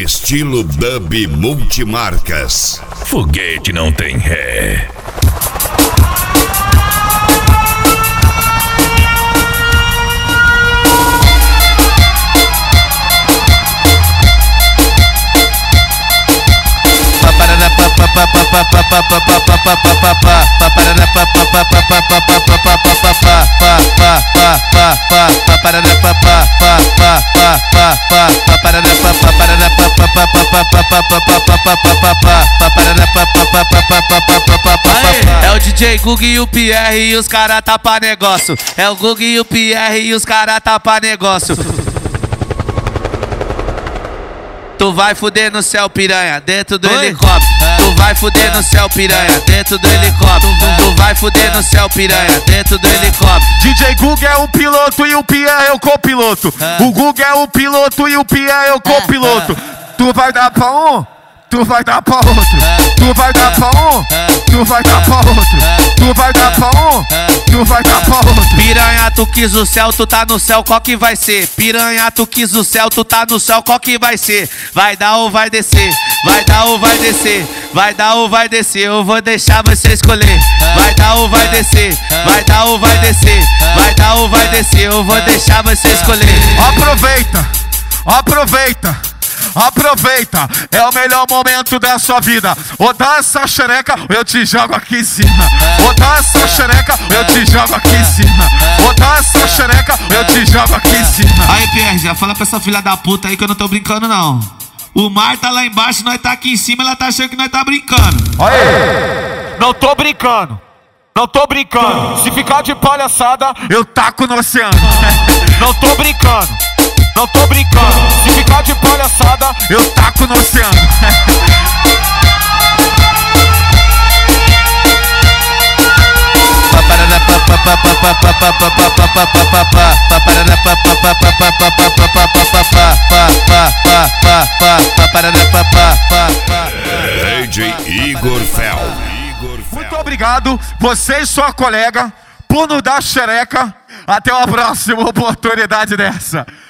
Estilo dub multimarcas. Foguete não tem ré. É o DJ Gug e o Pierre e os cara tá pra negócio. É o Gug e o Pierre e os cara tá pra negócio. Tu vai fuder no céu, piranha, dentro do helicóptero. Tu vai fuder no céu, piranha, dentro do helicóptero. Tu vai fuder no céu, piranha, dentro do helicóptero. DJ Gug é o piloto e o Pierre é o copiloto. O Gug é o piloto e o Pierre é o copiloto. Tu vai dar pra um, tu vai dar pra outro. Tu vai dar pra um, tu vai dar pra outro. Tu vai dar pra um, tu vai dar pra outro. Piranha, tu quis o céu, tu tá no céu, qual que vai ser? Piranha, tu quis o céu, tu tá no céu, qual que vai ser? Vai dar ou vai descer? Vai dar ou vai descer? Vai dar ou vai descer? Eu vou deixar você escolher. Vai dar ou vai descer? Vai dar ou vai descer? Vai dar ou vai descer? Eu vou deixar você escolher. Aproveita, aproveita, aproveita, é o melhor momento da sua vida. Ou dá essa xereca, ou eu te jogo aqui em cima. Ou dá essa xereca, ou eu te jogo aqui em cima. Ou dá essa xereca, ou eu te jogo aqui em cima. Aí, Pierre, já fala pra essa filha da puta aí que eu não tô brincando, não. O mar tá lá embaixo, nós tá aqui em cima, ela tá achando que nós tá brincando. Aí, não tô brincando, não tô brincando. Se ficar de palhaçada, eu taco no oceano. Não tô brincando, não tô brincando. Se ficar de palhaçada, eu taco no oceano. DJ Igor Fel. Muito obrigado, você e sua colega, por nos dar xereca. Até uma próxima oportunidade dessa.